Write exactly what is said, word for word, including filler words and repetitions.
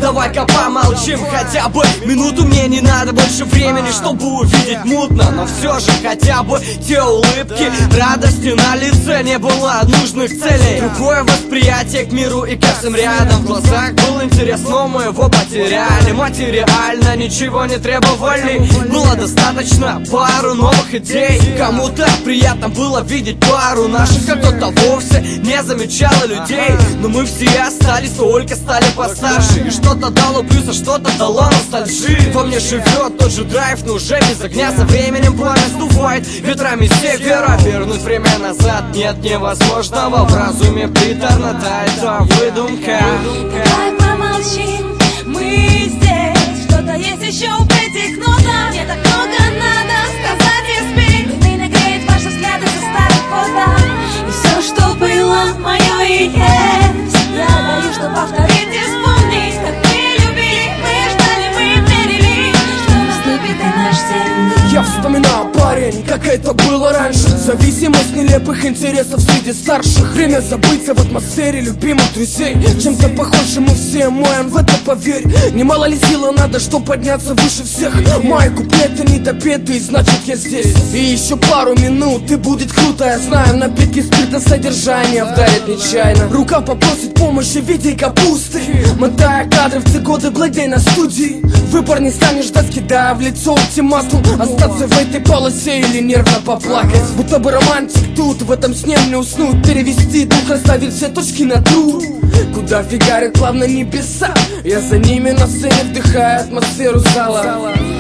давай-ка помолчим хотя бы минуту. Мне не надо больше времени, чтобы увидеть мутно, но все же хотя бы те улыбки, радости на лице, не было нужных целей. Другое восприятие к миру и ко всем рядом. В глазах был интерес, но мы его потеряли. Материально ничего не требовали, было достаточно пару новых идей. Кому-то приятно было видеть пару наших, а кто-то вовсе не замечал людей. Но мы все остались, только стали постарше. И что-то дало плюс, а что-то дало ностальжи. Во мне живет тот же драйв, но уже без огня. Со временем пламя сдувает ветрами севера. Вернуть время назад нет невозможного. В разуме приторно, да, это выдумка. Давай помолчим, мы здесь. Что-то есть еще в этих нотах. Мне так много надо сказать и спеть. Меня греет ваши взгляды со старых фото. И все, что было, мое и есть. Я говорю, что повторить и вспомнить. Как мы любили, мы ждали, мы верили, что наступит и наш день. Я вспоминаю, парень, как это было раньше. Зависимость нелепых интересов среди старших. Время забыться в атмосфере любимых друзей. Чем-то похожим мы все моем, в это поверь. Немало ли силы надо, чтоб подняться выше всех. Мои куплеты недопетые, значит я здесь. И еще пару минут, и будет круто. Я знаю, напитки спирта содержание вдарит нечаянно. Рука попросит помощи в виде капусты. Мотая кадры в те годы Black Day на студии. Выбор не станешь ждать, кидая в лицо ультиматум. Остаться в этой полосе или нервно поплакать. Будто бы романтик тут, в этом сне мне уснуть. Перевести дух, расставить все точки над «у». Куда фигарят плавно небеса. Я за ними на сцене вдыхаю атмосферу зала.